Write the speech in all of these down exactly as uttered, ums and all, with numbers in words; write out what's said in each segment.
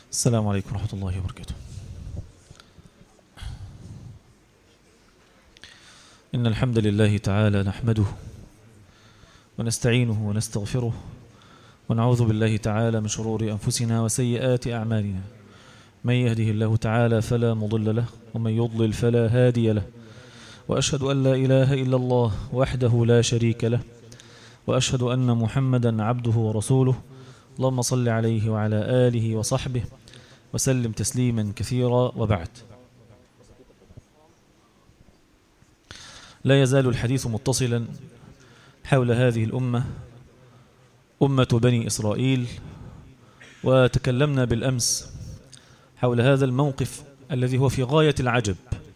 السلام عليكم ورحمة الله وبركاته. إن الحمد لله تعالى نحمده ونستعينه ونستغفره ونعوذ بالله تعالى من شرور أنفسنا وسيئات أعمالنا. من يهده الله تعالى فلا مضل له ومن يضلل فلا هادي له، وأشهد أن لا إله إلا الله وحده لا شريك له، وأشهد أن محمدا عبده ورسوله. اللهم صل عليه وعلى آله وصحبه وسلم تسليما كثيرا، وبعد. لا يزال الحديث متصلا حول هذه الأمة، أمة بني إسرائيل، وتكلمنا بالأمس حول هذا الموقف الذي هو في غاية العجب.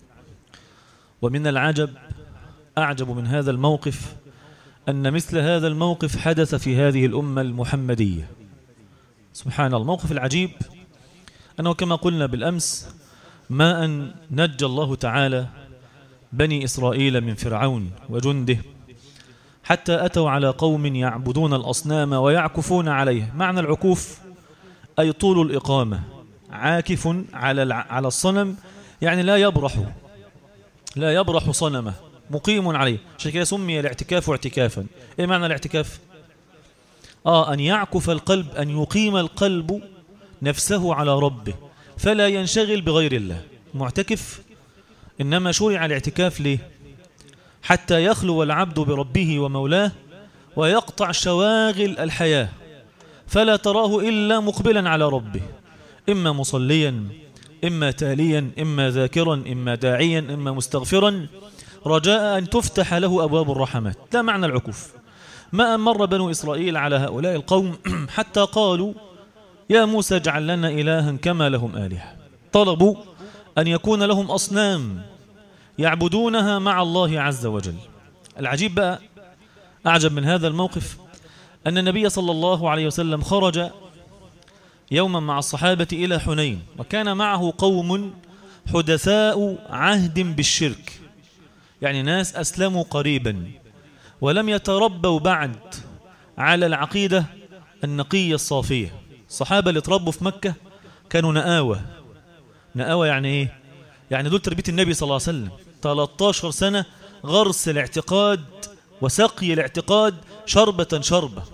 ومن العجب أعجب من هذا الموقف أن مثل هذا الموقف حدث في هذه الأمة المحمدية. سبحان الله. الموقف العجيب أنه كما قلنا بالأمس، ما أن نجى الله تعالى بني إسرائيل من فرعون وجنده حتى أتوا على قوم يعبدون الأصنام ويعكفون عليها. معنى العكوف أي طول الإقامة، عاكف على على الصنم، يعني لا يبرح لا يبرح صنمه، مقيم عليه. عشان كده سمي الاعتكاف اعتكافا. إيه معنى الاعتكاف؟ آه أن يعكف القلب، أن يقيم القلب نفسه على ربه فلا ينشغل بغير الله. معتكف إنما شرع الاعتكاف ليه؟ حتى يخلو العبد بربه ومولاه ويقطع شواغل الحياة، فلا تراه إلا مقبلا على ربه، إما مصليا، إما تاليا، إما ذاكرا، إما داعيا، إما مستغفرا، رجاء أن تفتح له أبواب الرحمات. ده معنى العكوف. ما أن مر بنو إسرائيل على هؤلاء القوم حتى قالوا يا موسى اجعل لنا إلها كما لهم آلهة. طلبوا أن يكون لهم أصنام يعبدونها مع الله عز وجل. العجيب بقى، أعجب من هذا الموقف، أن النبي صلى الله عليه وسلم خرج يوما مع الصحابة إلى حنين، وكان معه قوم حدثاء عهد بالشرك، يعني ناس أسلموا قريبا ولم يتربوا بعد على العقيدة النقية الصافية. الصحابة اللي تربوا في مكة كانوا نآوة. نآوة يعني إيه؟ يعني دول تربية النبي صلى الله عليه وسلم، ثلاثة عشر سنة غرس الاعتقاد وسقي الاعتقاد شربة شربة.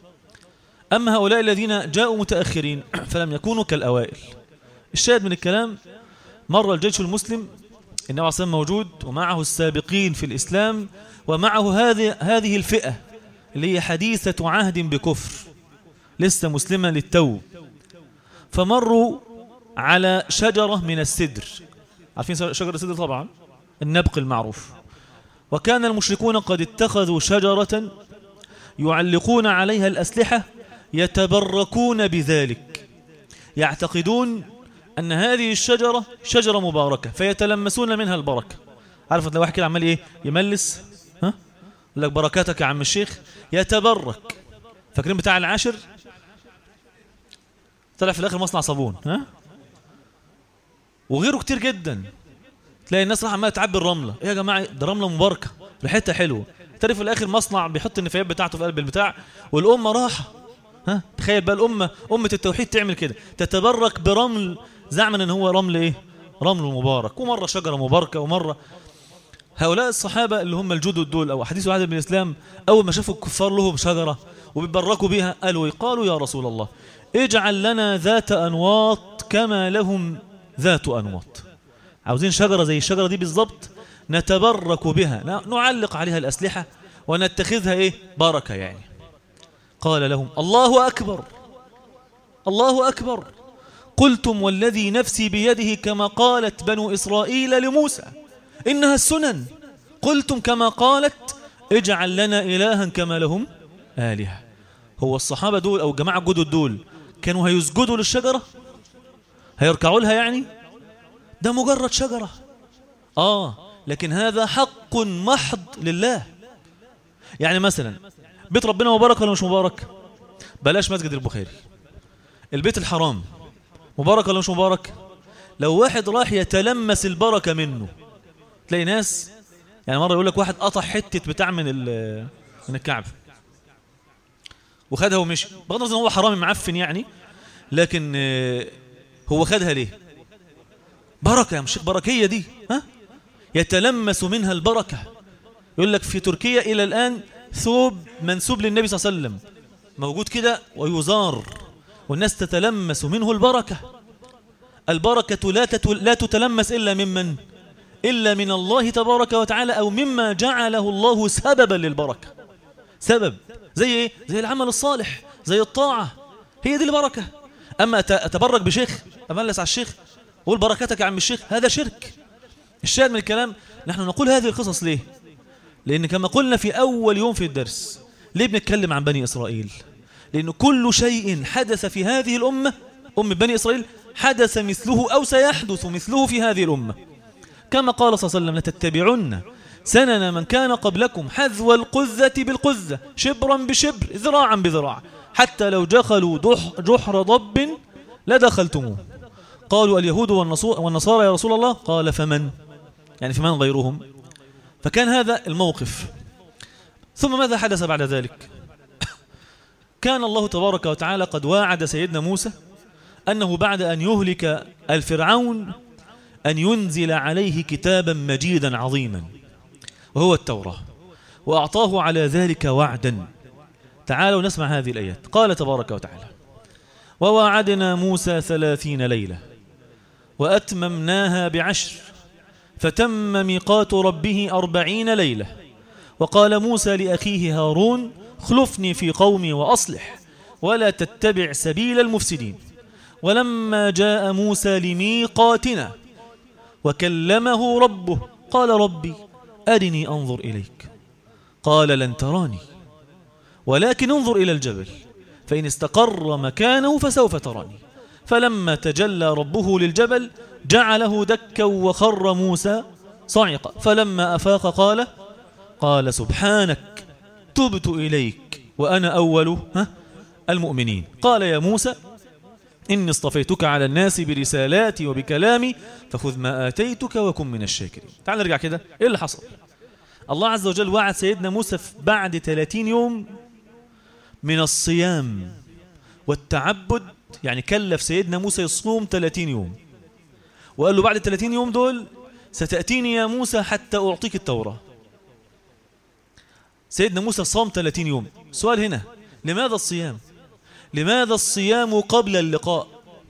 أما هؤلاء الذين جاءوا متأخرين فلم يكونوا كالأوائل. الشاهد من الكلام، مر الجيش المسلم، النبي عليه الصلاة والسلام موجود ومعه السابقين في الإسلام، ومعه هذه هذه الفئة اللي هي حديثة عهد بكفر، لسه مسلمة للتو. فمروا على شجرة من السدر. عارفين شجرة السدر طبعا، النبق المعروف. وكان المشركون قد اتخذوا شجرة يعلقون عليها الأسلحة يتبركون بذلك، يعتقدون أن هذه الشجرة شجرة مباركة فيتلمسون منها البركة. عارفت لو واحد كده عمال إيه يملس، ها لك بركاتك يا عم الشيخ، يتبرك. فاكرين بتاع العاشر طلع في الآخر مصنع صابون، ها وغيره كتير جدا. تلاقي الناس راح عمالة تعبي الرملة، ايه يا جماعة ده رملة مباركة ريحتها حلوة. تعرف في الآخر مصنع بيحط النفايات بتاعته في قلب البتاع، والأمة راحة. ها تخيل بقى الأمة، أمة التوحيد تعمل كده، تتبرك برمل زعما ان هو رمل ايه، رمل مبارك، ومرة شجرة مباركة، ومرة. هؤلاء الصحابة اللي هم الجدد دول أو حديث عهد بن الإسلام، أول ما شافوا الكفار لهم شجرة وبيبركوا بها قالوا قالوا يا رسول الله اجعل لنا ذات أنواط كما لهم ذات أنواط. عاوزين شجرة زي الشجرة دي بالضبط نتبرك بها، نعلق عليها الأسلحة ونتخذها إيه بركة يعني. قال لهم الله أكبر الله أكبر، قلتم والذي نفسي بيده كما قالت بنو إسرائيل لموسى إنها السنن، قلتم كما قالت اجعل لنا إلها كما لهم آلهة. هو الصحابة دول أو جماعة الجدد دول كانوا هيسجدوا للشجرة، هيركعوا لها يعني؟ ده مجرد شجرة. آه لكن هذا حق محض لله. يعني مثلا بيت ربنا مبارك ولا مش مبارك؟ بلاش مسجد البخاري، البيت الحرام مبارك ولا مش مبارك؟ لو واحد راح يتلمس البركة منه، تلاقي ناس يعني مرة يقول لك واحد قطع حتة بتاع من من الكعب وخدها ومشي، بغض النظر ان هو حرامي معفن يعني، لكن هو خدها ليه؟ بركة يا مشيخ، بركية دي، ها؟ يتلمس منها البركة. يقول لك في تركيا إلى الآن ثوب منسوب للنبي صلى الله عليه وسلم موجود كده ويزار، والناس تتلمس منه البركة. البركة لا, لا تتلمس إلا ممن؟ إلا من الله تبارك وتعالى، أو مما جعله الله سببا للبركة. سبب زي إيه؟ زي العمل الصالح، زي الطاعة، هي دي البركة. أما أتبرك بشيخ، أملس على الشيخ قول بركتك يا عم الشيخ، هذا شرك. الشاهد من الكلام نحن نقول هذه القصص ليه؟ لأن كما قلنا في أول يوم في الدرس، ليه بنتكلم عن بني إسرائيل؟ لأن كل شيء حدث في هذه الأمة، أم بني إسرائيل، حدث مثله أو سيحدث مثله في هذه الأمة. كما قال صلى الله عليه وسلم: لتتبعن سنن من كان قبلكم حذو القذة بالقذة، شبرا بشبر، ذراعا بذراع، حتى لو دخلوا جحر ضب لدخلتموه. قالوا: اليهود والنصارى يا رسول الله. قال: فمن؟ يعني فمن غيرهم؟ فكان هذا الموقف. ثم ماذا حدث بعد ذلك؟ كان الله تبارك وتعالى قد واعد سيدنا موسى أنه بعد أن يهلك الفرعون أن ينزل عليه كتابا مجيدا عظيما وهو التوراة، وأعطاه على ذلك وعدا. تعالوا نسمع هذه الآيات. قال تبارك وتعالى: وواعدنا موسى ثلاثين ليلة وأتممناها بعشر فتم ميقات ربه أربعين ليلة. وقال موسى لأخيه هارون: خلفني في قومي وأصلح ولا تتبع سبيل المفسدين. ولما جاء موسى لميقاتنا وكلمه ربه قال: ربي أرني أنظر إليك. قال: لن تراني ولكن انظر إلى الجبل فإن استقر مكانه فسوف تراني. فلما تجلى ربه للجبل جعله دكا وخر موسى صعقا. فلما أفاق قال قال سبحانك تبت إليك وأنا أول المؤمنين. قال: يا موسى إني اصطفيتك على الناس برسالاتي وبكلامي فخذ ما آتيتك وكن من الشاكرين. تعال نرجع كده. إيه اللي حصل؟ الله عز وجل وعد سيدنا موسى بعد ثلاثين يوم من الصيام والتعبد، يعني كلف سيدنا موسى يصوم ثلاثين يوم، وقال له بعد ثلاثين يوم دول ستأتيني يا موسى حتى أعطيك التوراة. سيدنا موسى صام ثلاثين يوم. سؤال هنا: لماذا الصيام؟ لماذا الصيام قبل اللقاء؟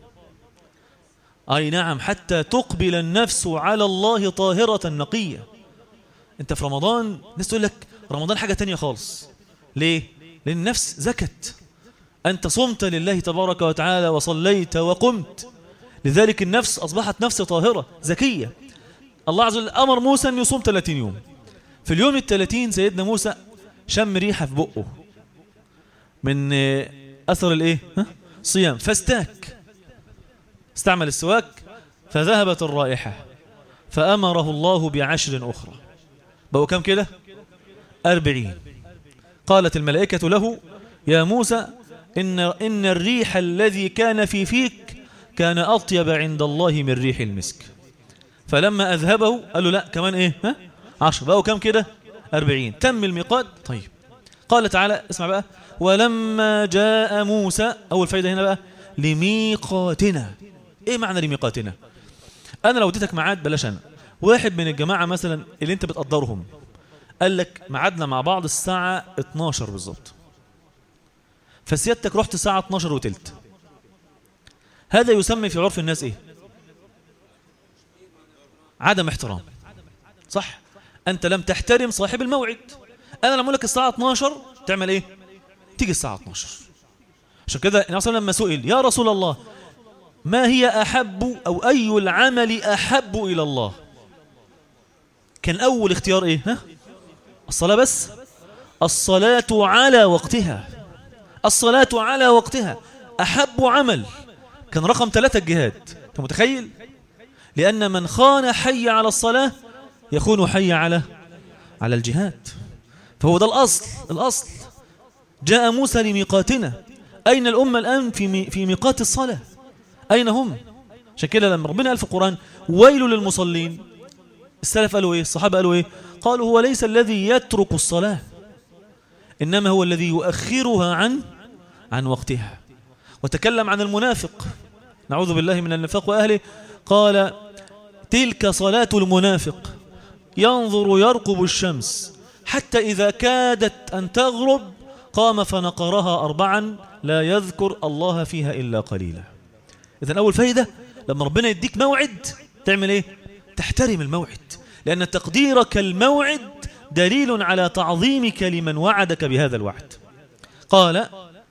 أي نعم، حتى تقبل النفس على الله طاهرة نقية. أنت في رمضان الناس تقول لك رمضان حاجة تانية خالص. ليه؟ لأن النفس زكت. أنت صمت لله تبارك وتعالى وصليت وقمت، لذلك النفس أصبحت نفس طاهرة زكية. الله عز وجل أمر موسى أن يصوم ثلاثين يوم. في اليوم الثلاثين سيدنا موسى شم ريحة في بقه من أثر الإيه؟ صيام، فاستاك، استعمل السواك فذهبت الرائحة، فأمره الله بعشر أخرى. بقوا كم كده؟ أربعين. قالت الملائكة له: يا موسى إن, إن الريح الذي كان في فيك كان أطيب عند الله من ريح المسك. فلما أذهبه قال له: لا كمان إيه؟ ها؟ عشر. بقوا كم كده؟ أربعين. تم الميقات. طيب، قال تعالى، اسمع بقى: ولما جاء موسى، أول فايدة هنا بقى، لميقاتنا. إيه معنى لميقاتنا؟ أنا لو اديتك ميعاد، بلاش أنا، واحد من الجماعة مثلا اللي أنت بتقدرهم قال لك ميعادنا مع بعض الساعة اتناشر بالظبط، فسيادتك رحت الساعة اتناشر وتلت، هذا يسمى في عرف الناس إيه؟ عدم احترام. صح؟ أنت لم تحترم صاحب الموعد. أنا لما أقول لك الساعة اتناشر تعمل إيه؟ تيجي الساعة اتناشر. عشان كده النبي صلى الله عليه وسلم لما سئل: يا رسول الله ما هي أحب أو أي العمل أحب إلى الله؟ كان أول اختيار إيه؟ ها؟ الصلاة. بس الصلاة على وقتها، الصلاة على وقتها أحب عمل. كان رقم ثلاثة الجهاد. أنت متخيل؟ لأن من خان حي على الصلاة يخون حي على على الجهاد. فهو ده الأصل. الأصل جاء موسى لميقاتنا. أين الأمة الآن في مي في ميقات الصلاة؟ أين هم؟ عشان كده لما ربنا قال في القرآن: ويل للمصلين، السلف قالوا إيه؟ الصحابة قالوا إيه؟ قالوا: هو ليس الذي يترك الصلاة، إنما هو الذي يؤخرها عن عن وقتها. وتكلم عن المنافق نعوذ بالله من النفاق وأهله. قال تلك صلاة المنافق ينظر يرقب الشمس حتى إذا كادت أن تغرب قام فنقرها أربعا لا يذكر الله فيها إلا قليلا. إذن أول فايدة لما ربنا يديك موعد تعمل إيه؟ تحترم الموعد، لأن تقديرك الموعد دليل على تعظيمك لمن وعدك بهذا الوعد. قال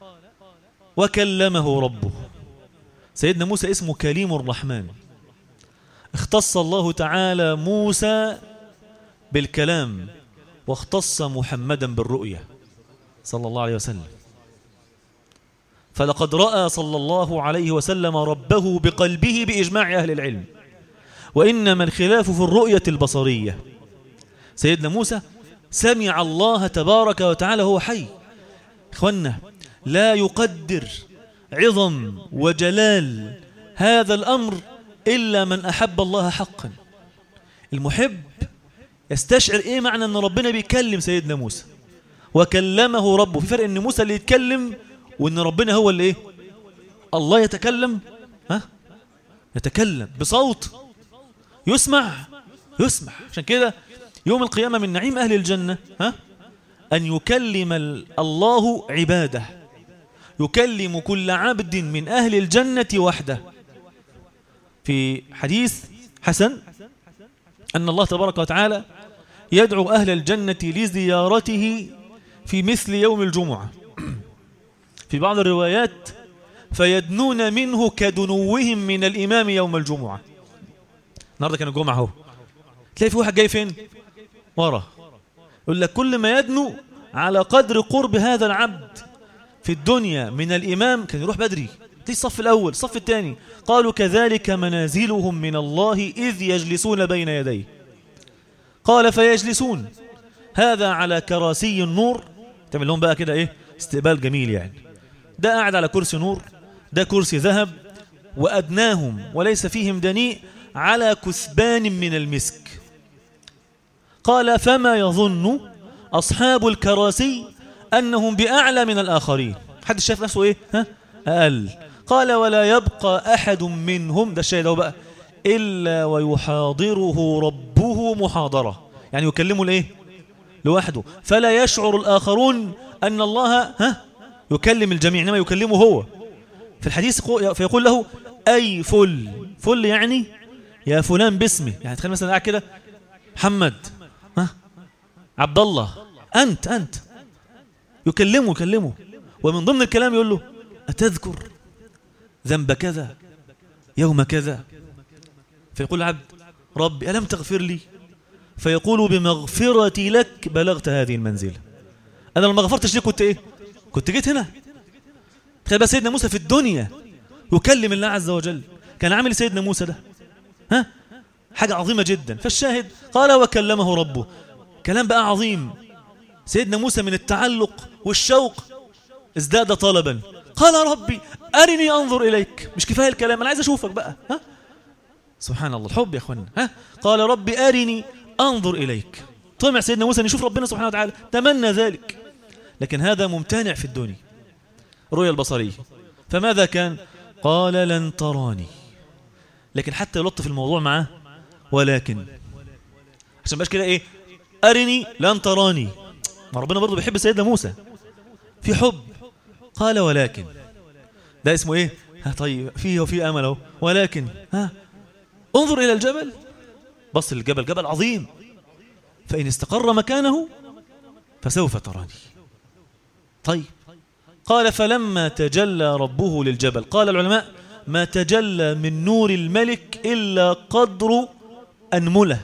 وكلمه ربه. سيدنا موسى اسمه كليم الرحمن، اختص الله تعالى موسى بالكلام واختص محمدا بالرؤية صلى الله عليه وسلم. فلقد رأى صلى الله عليه وسلم ربه بقلبه بإجماع أهل العلم، وإنما الخلاف في الرؤية البصرية. سيدنا موسى سمع الله تبارك وتعالى هو حي. إخوانا لا يقدر عظم وجلال هذا الأمر إلا من أحب الله حقا. المحب يستشعر إيه معنى أن ربنا بيكلم سيدنا موسى وكلمه ربه. في فرق أن موسى اللي يتكلم وأن ربنا هو اللي إيه؟ الله يتكلم، ها؟ يتكلم بصوت يسمع يسمع. عشان كده يوم القيامة من نعيم أهل الجنة ها؟ أن يكلم الله عباده، يكلم كل عبد من أهل الجنة وحده. في حديث حسن أن الله تبارك وتعالى يدعو أهل الجنة لزيارته في مثل يوم الجمعة. في بعض الروايات فيدنون منه كدنوهم من الإمام يوم الجمعة. النهاردة كان الجمعة هو، تلاقي في واحد جاي فين؟ ورا، يقول لك كل ما يدنو على قدر قرب هذا العبد في الدنيا من الإمام كان يروح بدري، تلاقي الصف الأول الصف الثاني. قالوا كذلك منازلهم من الله إذ يجلسون بين يديه. قال فيجلسون هذا على كراسي النور، تعمل لهم بقى كده إيه؟ استقبال جميل يعني. ده قاعد على كرسي نور، ده كرسي ذهب، وأدناهم وليس فيهم دنيء على كثبان من المسك. قال فما يظن أصحاب الكراسي أنهم بأعلى من الآخرين، حد شايف نفسه إيه؟ ها؟ أقل. قال ولا يبقى أحد منهم، ده الشيء ده بقى، إلا ويحاضره ربه محاضرة، يعني يكلمه لإيه؟ لوحده، فلا يشعر الآخرون أن الله ها؟ يكلم الجميع، إنما يكلمه هو. في الحديث فيقول له أي فل، فل يعني يا فلان باسمه، يعني تخيل مثلا قاعد كده محمد، ها؟ عبد الله، أنت أنت يكلمه يكلمه ومن ضمن الكلام يقول له أتذكر ذنب كذا يوم كذا؟ فيقول العبد ربي ألم تغفر لي؟ فيقول بمغفرتي لك بلغت هذه المنزلة. أنا لما غفرتش لي كنت إيه؟ كنت جيت هنا. تخيل بقى سيدنا موسى في الدنيا يكلم الله عز وجل، كان عامل سيدنا موسى ده ها؟ حاجة عظيمة جدا. فالشاهد قال وكلمه ربه، كلام بقى عظيم. سيدنا موسى من التعلق والشوق ازداد طلبا، قال ربي أرني أنظر إليك. مش كفاية الكلام، أنا عايز أشوفك بقى، ها؟ سبحان الله الحب يا أخوانا، ها؟ قال ربي أرني أنظر إليك. طمع سيدنا موسى أن يشوف ربنا سبحانه وتعالى، تمنى ذلك، لكن هذا ممتنع في الدنيا، الرؤية البصرية. فماذا كان؟ قال لن تراني، لكن حتى يلطف الموضوع معاه ولكن، عشان باش كده ايه أرني لن تراني، ما ربنا برضو بيحب سيدنا موسى في حب. قال ولكن، ده اسمه ايه؟ ها طيب فيه وفيه أمل اهو، ولكن ها انظر إلى الجبل. بص للجبل، جبل عظيم، فإن استقر مكانه فسوف تراني. طيب قال فلما تجلى ربه للجبل، قال العلماء ما تجلى من نور الملك إلا قدر أنملة،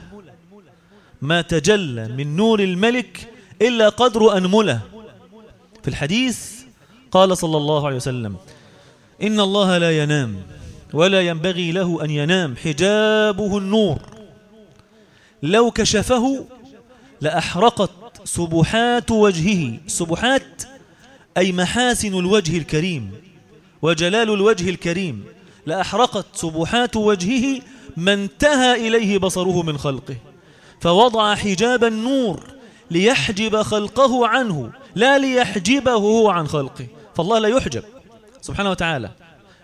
ما تجلى من نور الملك إلا قدر أنملة. في الحديث قال صلى الله عليه وسلم إن الله لا ينام ولا ينبغي له أن ينام، حجابه النور، لو كشفه لأحرقت سبحات وجهه. سبحات أي محاسن الوجه الكريم وجلال الوجه الكريم، لأحرقت سبحات وجهه ما انتهى إليه بصره من خلقه، فوضع حجاب النور ليحجب خلقه عنه لا ليحجبه هو عن خلقه. فالله لا يحجب سبحانه وتعالى.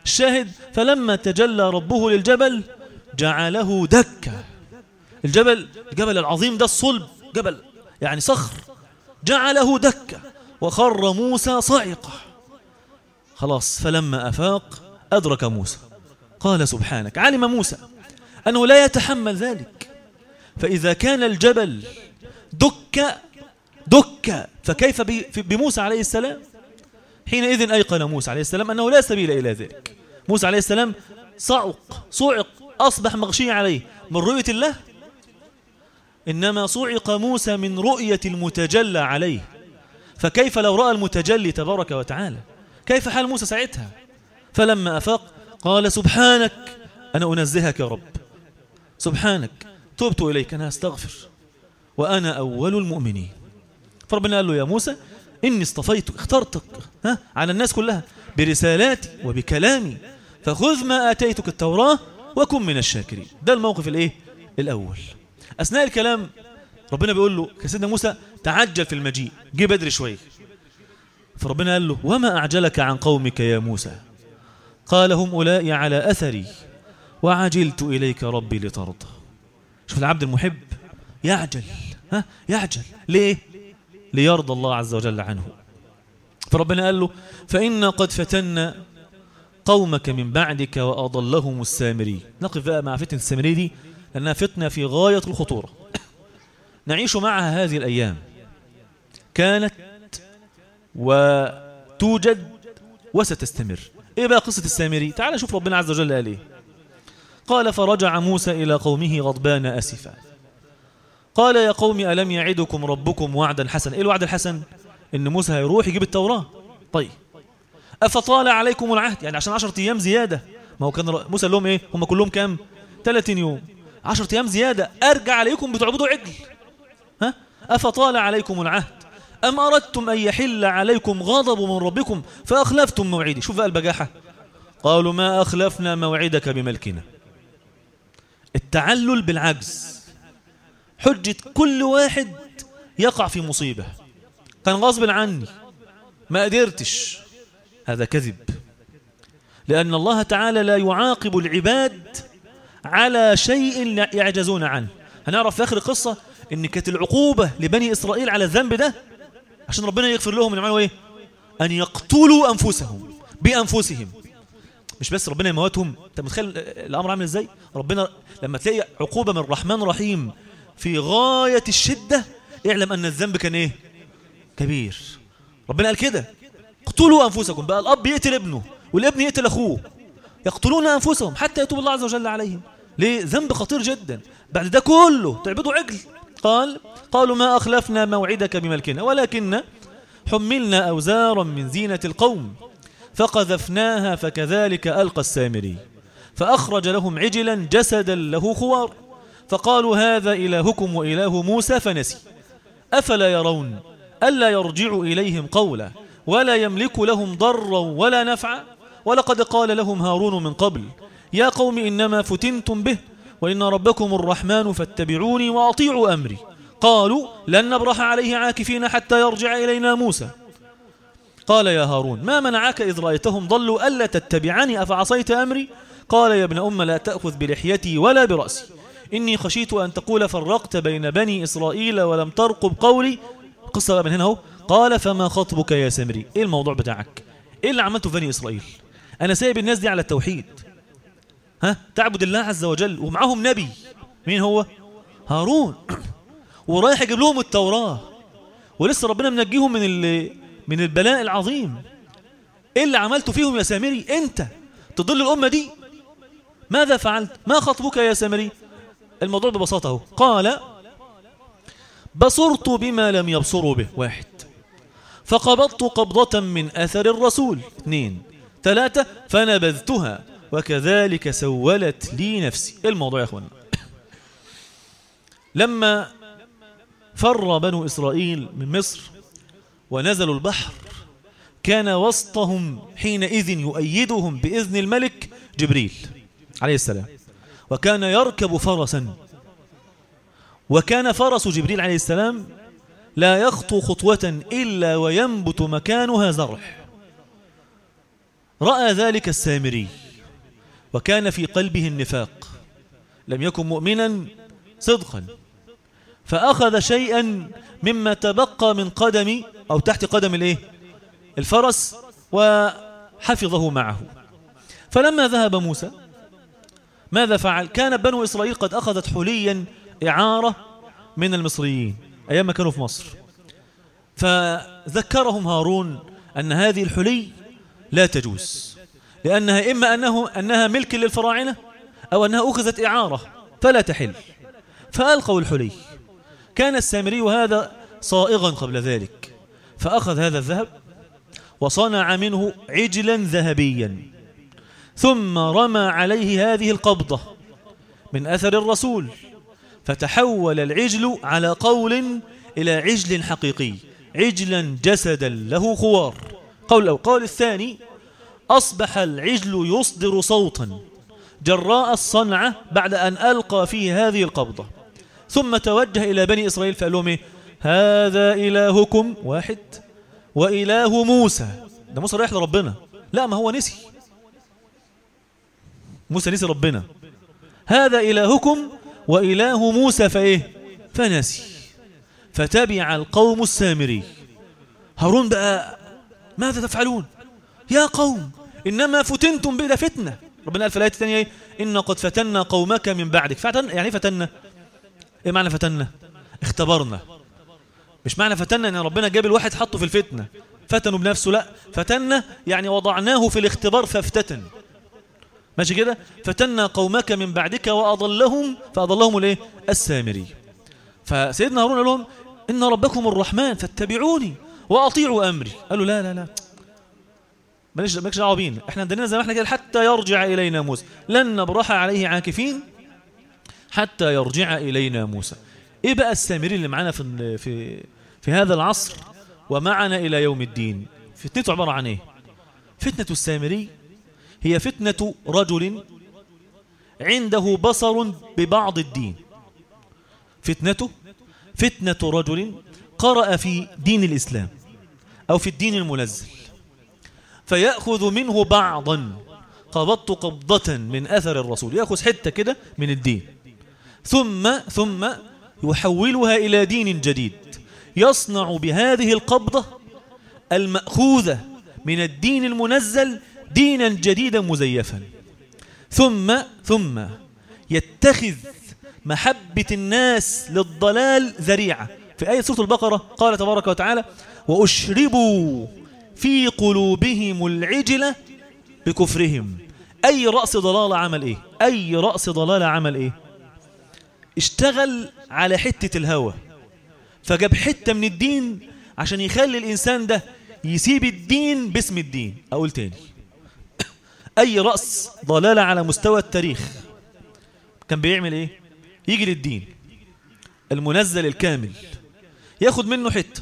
الشاهد فلما تجلى ربه للجبل جعله دكا. الجبل الجبل العظيم ده الصلب جبل يعني صخر، جعله دكا وخر موسى صعقة. خلاص فلما أفاق أدرك موسى قال سبحانك. علم موسى أنه لا يتحمل ذلك، فإذا كان الجبل دك دك فكيف بموسى عليه السلام؟ حينئذ أيقن موسى عليه السلام أنه لا سبيل إلى ذلك. موسى عليه السلام صعق صعق أصبح مغشي عليه من رؤية الله، إنما صعق موسى من رؤية المتجلى عليه. فكيف لو رأى المتجلي تبارك وتعالى؟ كيف حال موسى ساعتها؟ فلما أفاق قال سبحانك، أنا أنزهك يا رب، سبحانك تبت إليك، أنا أستغفر وأنا أول المؤمنين. فربنا قال له يا موسى إني اصطفيتك اخترتك ها على الناس كلها برسالاتي وبكلامي، فخذ ما آتيتك التوراة وكن من الشاكرين. ده الموقف الإيه؟ الأول. أثناء الكلام ربنا بيقول له سيدنا موسى تعجل في المجيء، جه بدري شوية. فربنا قال له وما أعجلك عن قومك يا موسى؟ قال هم أولئك على أثري وعجلت إليك ربي لترضى. شوف العبد المحب يعجل ها يعجل ليه؟ ليرضى الله عز وجل عنه. فربنا قال له فإنا قد فتنا قومك من بعدك وأضلهم السامري. نقف بقى مع فتنة السامري دي لأنها فتنة في غاية الخطورة نعيش معها هذه الأيام، كانت وتوجد وستستمر. إيه بقى قصة السامري؟ تعال شوف ربنا عز وجل قال إيه. قال فرجع موسى إلى قومه غضبان أسفا قال يا قوم ألم يعدكم ربكم وعدا حسنا. إيه الوعد الحسن؟ إن موسى هيروح يجيب التوراة. طيب أفطال عليكم العهد؟ يعني عشان عشرة أيام زيادة. ما هو كان موسى لهم إيه؟ هم كلهم كام؟ ثلاثين يوم. عشرة أيام زيادة أرجع عليكم بتعبدوا عجل. ها؟ أفطال عليكم العهد أم أردتم أن يحل عليكم غضب من ربكم فأخلفتم موعدي. شوف بقى البجاحة. قالوا ما أخلفنا موعدك بملكنا. التعلل بالعجز، حجة كل واحد يقع في مصيبة. كان غصب عني ما قدرتش، هذا كذب. لأن الله تعالى لا يعاقب العباد على شيء يعجزون عنه. هنعرف في آخر القصة إن كانت العقوبة لبني إسرائيل على الذنب ده عشان ربنا يغفر لهم من عملوا إيه؟ أن يقتلوا أنفسهم بأنفسهم. مش بس ربنا يموتهم. أنت متخيل الأمر عامل إزاي؟ ربنا لما تلاقي عقوبة من الرحمن رحيم في غاية الشدة اعلم أن الذنب كان إيه؟ كبير. ربنا قال كده اقتلوا أنفسكم. بقى الأب يقتل ابنه والابن يقتل أخوه، يقتلون أنفسهم حتى يتوب الله عز وجل عليهم. ليه؟ ذنب خطير جدا. بعد ده كله تعبدوا عجل. قال قالوا ما أخلفنا موعدك بملكنا ولكن حملنا أوزارا من زينة القوم فقذفناها فكذلك ألقى السامري فأخرج لهم عجلا جسدا له خوار فقالوا هذا إلهكم وإله موسى فنسي أفلا يرون ألا يرجع إليهم قولا ولا يملك لهم ضرا ولا نفعا ولقد قال لهم هارون من قبل يا قوم إنما فتنتم به وإن ربكم الرحمن فاتبعوني وأطيعوا أمري قالوا لن نبرح عليه عاكفين حتى يرجع إلينا موسى قال يا هارون ما منعك إذ رأيتهم ضلوا ألا تتبعني أفعصيت أمري قال يا ابن أم لا تأخذ بلحيتي ولا برأسي إني خشيت أن تقول فرقت بين بني إسرائيل ولم ترقب قولي. قصة بقى من هنا هو. قال فما خطبك يا سامري؟ إيه الموضوع بتاعك؟ إيه اللي عملته في بني إسرائيل؟ أنا سايب الناس دي على التوحيد، ها تعبد الله عز وجل ومعهم نبي. مين هو؟ هارون. ورايح يجيب لهم التوراة ولسه ربنا منجيهم من من البلاء العظيم. إيه اللي عملته فيهم يا سامري؟ أنت تضل الأمة دي. ماذا فعلت؟ ما خطبك يا سامري؟ الموضوع ببساطة هو. قال بصرت بما لم يبصروا به. واحد فقبضت قبضة من أثر الرسول. اثنين ثلاثة فنبذتها وكذلك سولت لي نفسي. إيه الموضوع يا أخوانا؟ لما فر بنو إسرائيل من مصر ونزلوا البحر كان وسطهم حينئذ يؤيدهم بإذن الملك جبريل عليه السلام وكان يركب فرسا وكان فرس جبريل عليه السلام لا يخطو خطوة إلا وينبت مكانها زرع. رأى ذلك السامري وكان في قلبه النفاق، لم يكن مؤمنا صدقا، فأخذ شيئا مما تبقى من قدم أو تحت قدم الإيه؟ الفرس وحفظه معه. فلما ذهب موسى ماذا فعل؟ كان بنو إسرائيل قد أخذت حليا إعارة من المصريين أيام ما كانوا في مصر، فذكرهم هارون أن هذه الحلي لا تجوز، لأنها إما أنه أنها ملك للفراعنة أو أنها أخذت إعارة فلا تحل، فألقوا الحلي. كان السامري هذا صائغا قبل ذلك، فأخذ هذا الذهب وصنع منه عجلا ذهبيا، ثم رمى عليه هذه القبضة من أثر الرسول، فتحول العجل على قول إلى عجل حقيقي، عجلا جسدا له خوار. قول أو قول الثاني أصبح العجل يصدر صوتا جراء الصنعة بعد أن ألقى فيه هذه القبضة، ثم توجه إلى بني إسرائيل فقال لهم إيه؟ هذا إلهكم واحد وإله موسى. ده موسى رايح لربنا، لا ما هو نسي، موسى نسي ربنا. هذا إلهكم وإله موسى فإيه؟ فنسي، فتبع القوم السامري. هارون بقى ماذا تفعلون يا قوم إنما فتنتم بلا فتنة. ربنا قال في الآية الثانية إيه؟ إن قد فتنا قومك من بعدك. فتن يعني فتنا إيه معنى فتنا؟ اختبرنا. مش معنى فتنا يعني ربنا جاب الواحد حطه في الفتنة فتنوا بنفسه، لا، فتنا يعني وضعناه في الاختبار فافتتن. ماشي كده؟ فتنا قومك من بعدك وأضلهم فأضلهم الايه؟ السامري. فسيدنا هارون قال لهم إن ربكم الرحمن فاتبعوني وأطيعوا أمري. قالوا لا لا لا مالكش مالكش دعوه بينا، احنا عندنا زي ما احنا كده حتى يرجع إلينا موسى، لن نبرح عليه عاكفين حتى يرجع إلينا موسى. ايه بقى السامري اللي معانا في في في هذا العصر ومعنا إلى يوم الدين؟ فتنته عبارة عن ايه؟ فتنة السامري هي فتنة رجل عنده بصر ببعض الدين. فتنته فتنة رجل قرأ في دين الإسلام أو في الدين المنزل، فيأخذ منه بعضا، قبضت قبضة من أثر الرسول، يأخذ حتة كده من الدين، ثم ثم يحولها إلى دين جديد، يصنع بهذه القبضة المأخوذة من الدين المنزل دينا جديدا مزيفا، ثم ثم يتخذ محبة الناس للضلال ذريعة. في آية سورة البقرة قال تبارك وتعالى وأشربوا في قلوبهم العجلة بكفرهم. أي رأس ضلال عمل إيه؟ أي رأس ضلال عمل إيه؟ اشتغل على حتة الهوى، فجاب حتة من الدين عشان يخلي الإنسان ده يسيب الدين باسم الدين. أقول تاني، أي رأس ضلال على مستوى التاريخ كان بيعمل إيه؟ يجي للدين المنزل الكامل ياخد منه حتة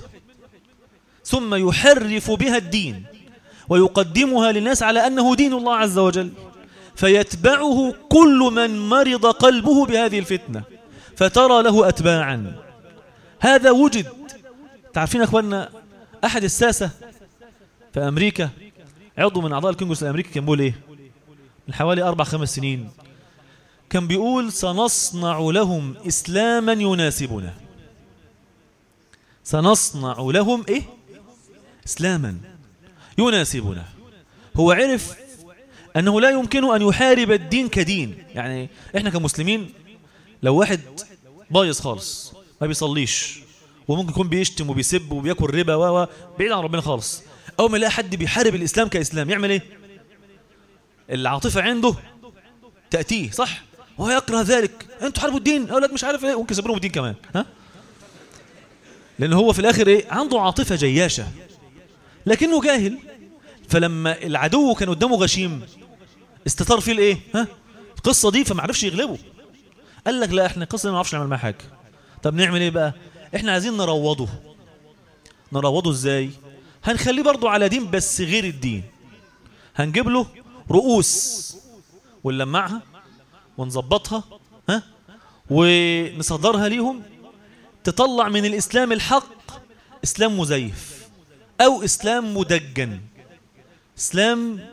ثم يحرف بها الدين ويقدمها للناس على أنه دين الله عز وجل، فيتبعه كل من مرض قلبه بهذه الفتنة فترى له أتباعا. هذا وجد. تعرفين يا أخوانا أحد الساسة في أمريكا عضو من أعضاء الكونجرس الأمريكي كان بيقول إيه من حوالي أربع خمس سنين؟ كان بيقول سنصنع لهم إسلاما يناسبنا. سنصنع لهم إيه؟ إسلاما يناسبنا. هو عرف أنه لا يمكن أن يحارب الدين كدين. يعني إحنا كمسلمين لو واحد بايظ خالص ما بيصليش وممكن يكون بيشتم وبيسب وبياكل ربا و بعيد عن ربنا خالص، أول ما يلاقي حد بيحارب الإسلام كإسلام يعمل إيه؟ العاطفة عنده تأتيه، صح؟ وهو يكره ذلك. أنتوا حاربوا الدين أولاد مش عارف إيه، ممكن يسبرهم الدين كمان، ها؟ لأن هو في الآخر إيه؟ عنده عاطفة جياشة لكنه جاهل. فلما العدو كان قدامه غشيم استطار فيه الإيه؟ ها؟ القصة دي فما عرفش يغلبه. قال لك لا، إحنا القصة دي ما نعرفش نعمل معها حاجة. طب نعمل إيه بقى؟ إحنا عايزين نروضه. نروضه إزاي؟ هنخليه برضو على دين بس غير الدين. هنجيب له رؤوس ونلمعها ونظبطها، ها؟ ونصدرها ليهم تطلع من الإسلام الحق إسلام مزيف أو إسلام مدجن، إسلام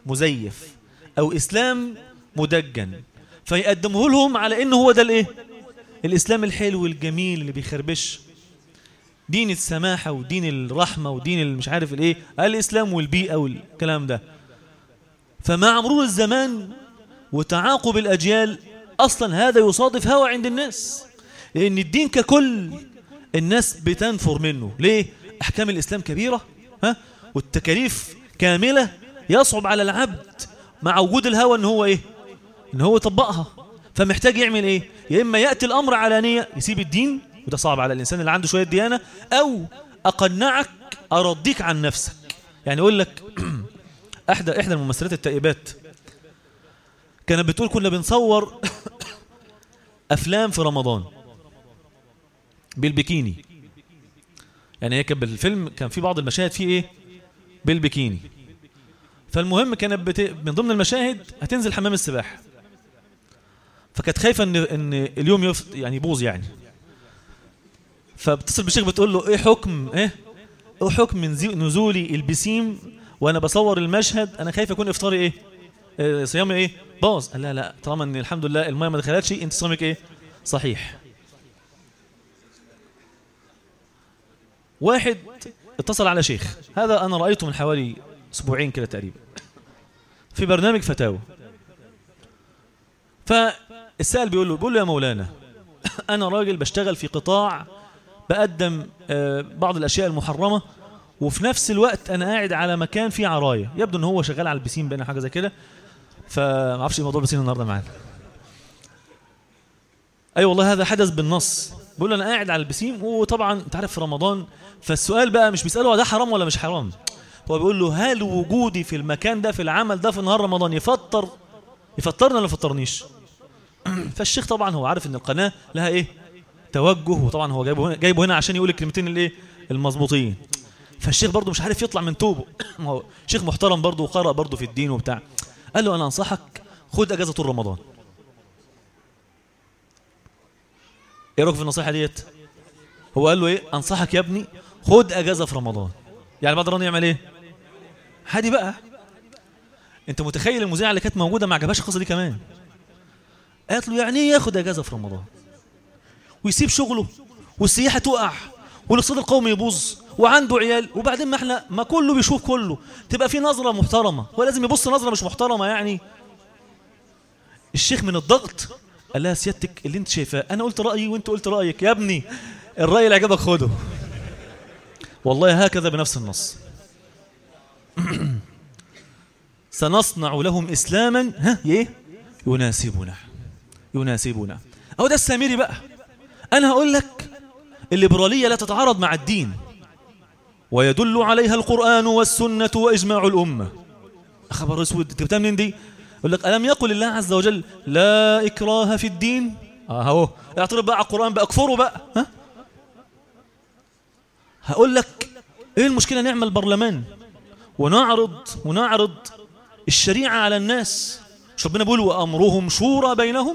مزيف أو إسلام مدجن، فيقدمه لهم على إنه هو ده الإيه؟ الإسلام الحلو الجميل اللي بيخربش، دين السماحة ودين الرحمة ودين مش عارف الإيه، الإسلام والبيئة والكلام ده. فمع مرور الزمان وتعاقب الأجيال أصلا هذا يصادف هوى عند الناس، لأن الدين ككل الناس بتنفر منه. ليه؟ أحكام الإسلام كبيرة، ها؟ والتكاليف كاملة، يصعب على العبد مع وجود الهوى إن هو إيه؟ إن هو يطبقها. فمحتاج يعمل إيه؟ يا إما يأتي الأمر علانية يسيب الدين، وده صعب على الإنسان اللي عنده شوية ديانة، أو أقنعك أرضيك عن نفسك. يعني يقول لك إحدى إحدى الممثلات التائبات كانت بتقول كنا بنصور أفلام في رمضان بالبكيني. يعني هي كان بالفيلم كان في بعض المشاهد فيه إيه؟ بالبكيني. فالمهم كانت بت... من ضمن المشاهد هتنزل حمام السباحة، فكانت خايفة إن إن اليوم يف... يعني يبوظ يعني. فبتصل بالشيخ بتقول له إيه حكم إيه؟ إيه حكم من زي... نزولي البسيم وأنا بصور المشهد؟ أنا خايف يكون إفطاري إيه؟ إيه صيامي إيه؟ باظ. قال لا لا، طالما إن الحمد لله الماء ما دخلتش أنت صيامك إيه؟ صحيح. واحد اتصل على شيخ، هذا أنا رأيته من حوالي أسبوعين كده تقريبا في برنامج فتاوى. فالسائل بيقول له بيقول له يا مولانا أنا راجل بشتغل في قطاع بقدم بعض الأشياء المحرمة، وفي نفس الوقت أنا قاعد على مكان فيه عراية، يبدو أن هو شغال على البسين بين حاجة زي كده، فما عرفش موضوع البسين النهاردة معانا. أي والله هذا حدث بالنص. بيقول له أنا قاعد على البسين، وطبعا أنت عارف في رمضان، فالسؤال بقى مش بيسأله ده حرام ولا مش حرام، هو بيقول له هل وجودي في المكان ده في العمل ده في نهار رمضان يفطر يفطرنا ولا يفطرنيش؟ فالشيخ طبعا هو عارف ان القناة لها ايه توجه، وطبعا هو جايبه هنا جايبه هنا عشان يقول الكلمتين الايه المظبوطين. فالشيخ برضه مش عارف يطلع من توبه هو شيخ محترم برضه وقرأ برضه في الدين وبتاع. قال له انا انصحك خد اجازة طول رمضان. ايه رايك في النصيحة ديت؟ هو قال له ايه؟ انصحك يا ابني خد اجازة في رمضان. يعني بعد رمضان يعمل ايه؟ عادي بقى. انت متخيل المذيعة اللي كانت موجودة ما عجبهاش القصة دي كمان، قالت له يعني ايه ياخد اجازة في رمضان ويسيب شغله والسياحة تقع والاقتصاد القومي يبوظ وعنده عيال، وبعدين ما احنا ما كله بيشوف كله، تبقى في نظرة محترمة، هو لازم يبص نظرة مش محترمة يعني. الشيخ من الضغط قال لها سيادتك اللي انت شايفاه، انا قلت رأيي وانت قلت رأيك، يا ابني الرأي اللي عجبك خده. والله هكذا بنفس النص. سنصنع لهم إسلاما ها ايه يناسبنا يناسبنا. أو ده السامري بقى. أنا هقول لك الليبرالية لا تتعارض مع الدين، ويدل عليها القرآن والسنة وإجماع الأمة. خبر اسود، انت بتاع منين دي؟ يقول لك ألم يقل الله عز وجل لا إكراه في الدين؟ اهو اعترض بقى على القرآن بقى، اكفروا بقى. ها هقول لك ايه المشكلة؟ نعمل برلمان ونعرض ونعرض الشريعة على الناس. مش ربنا بيقول وأمرهم شورى بينهم؟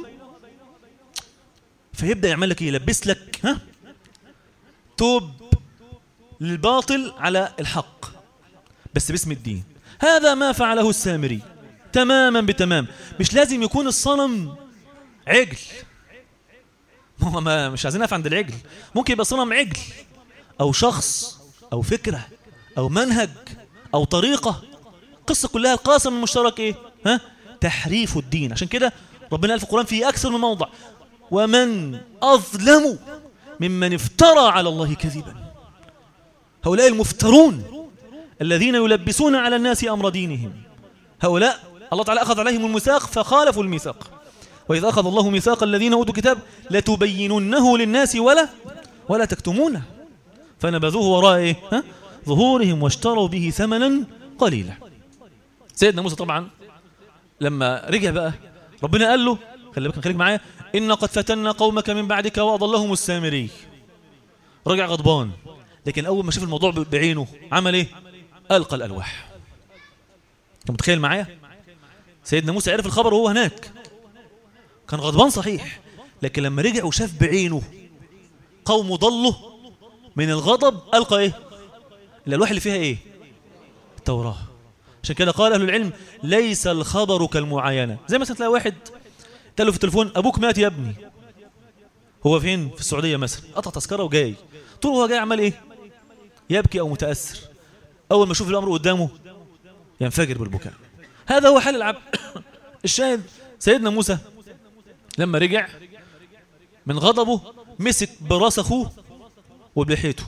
فيبدأ يعمل لك ايه؟ يلبس لك ها توب للباطل على الحق بس باسم الدين. هذا ما فعله السامري تماما بتمام. مش لازم يكون الصنم عجل، ما مش عايزين نقف عند العجل، ممكن يبقى صنم عجل أو شخص أو فكرة أو منهج أو طريقة. قصة كلها القاسم المشترك إيه؟ ها؟ تحريف الدين. عشان كده ربنا قال في القرآن في أكثر من موضع ومن أظلم ممن افترى على الله كذبا. هؤلاء المفترون الذين يلبسون على الناس أمر دينهم، هؤلاء الله تعالى أخذ عليهم الميثاق فخالفوا الميثاق. وإذا أخذ الله ميثاق الذين أوتوا الكتاب لتبيننه للناس ولا ولا تكتمونه فنبذوه وراء إيه؟ ها؟ ظهورهم واشتروا به ثمنا قليلا. سيدنا موسى طبعا لما رجع بقى ربنا قال له خلي بالك خليك معايا إن قد فتنا قومك من بعدك وأضلهم السامري. رجع غضبان، لكن أول ما شاف الموضوع بعينه عمل إيه؟ ألقى الألواح. أنت متخيل معايا؟ سيدنا موسى عرف الخبر وهو هناك، كان غضبان صحيح، لكن لما رجع وشاف بعينه قوم ضلوا من الغضب ألقى إيه؟ الألواح اللي فيها إيه؟ التوراة. عشان كده قال أهل العلم ليس الخبر كالمعاينة. زي مثلا تلاقي واحد قال له في التليفون أبوك مات يا ابني، هو فين؟ في السعودية مثلا، قطع تذكرة وجاي، طول هو جاي عمل إيه؟ يبكي أو متأثر، أول ما يشوف الأمر قدامه ينفجر بالبكاء. هذا هو حال العبد. الشاهد سيدنا موسى لما رجع من غضبه مسك براس أخوه وبلحيته،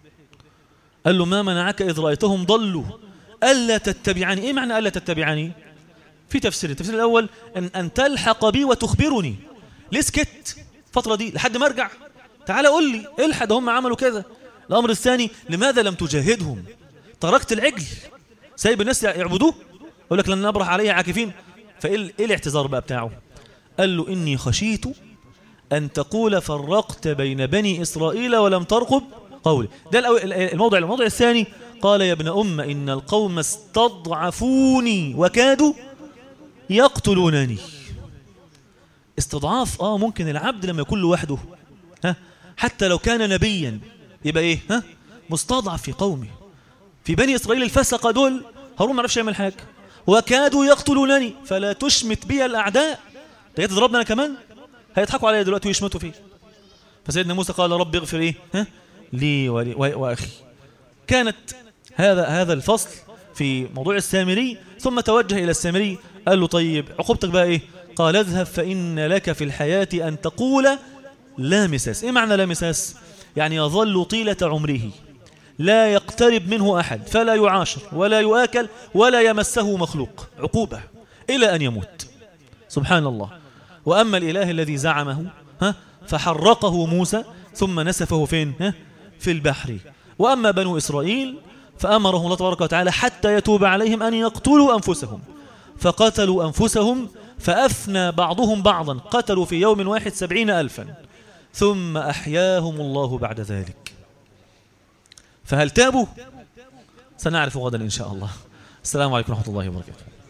قال له ما منعك إذ رأيتهم ضلوا ألا تتبعني. إيه معنى ألا تتبعني؟ في تفسير، التفسير الأول أن, أن تلحق بي وتخبرني. ليه سكت الفترة دي لحد ما أرجع؟ تعال قول لي الحد هم عملوا كذا. الأمر الثاني لماذا لم تجاهدهم؟ تركت العجل سايب الناس يعبدوه، يقول لك لن نبرح عليه عاكفين. فإيه إيه الاعتذار بقى بتاعه؟ قال له إني خشيت أن تقول فرقت بين بني إسرائيل ولم ترقب قولي. ده الموضع. الموضع الثاني قال يا ابن أم إن القوم استضعفوني وكادوا يقتلونني. استضعاف آه ممكن العبد لما يكون لوحده، ها حتى لو كان نبيا يبقى إيه؟ ها مستضعف في قومه. في بني إسرائيل الفسقة دول هارون ما عرفش يعمل حاجة، وكادوا يقتلونني فلا تشمت بي الأعداء. ده تضربنا أنا كمان، هيضحكوا عليا دلوقتي ويشمتوا فيه. فسيدنا موسى قال رب اغفر إيه؟ ها لي ولي وأخي. كانت هذا هذا الفصل في موضوع السامري. ثم توجه إلى السامري قال له طيب عقوبتك بقى إيه؟ قال اذهب فإن لك في الحياة أن تقول لا مساس. إيه معنى لا مساس؟ يعني يظل طيلة عمره لا يقترب منه أحد، فلا يعاشر ولا يؤكل ولا يمسه مخلوق، عقوبة إلى أن يموت. سبحان الله. وأما الإله الذي زعمه ها فحرقه موسى ثم نسفه فين؟ ها في البحر. وأما بنو إسرائيل فأمرهم الله تبارك وتعالى حتى يتوب عليهم أن يقتلوا أنفسهم، فقتلوا أنفسهم فأفنى بعضهم بعضا، قتلوا في يوم واحد سبعين ألفا ثم أحياهم الله بعد ذلك. فهل تابوا؟ سنعرف غدا إن شاء الله. السلام عليكم ورحمة الله وبركاته.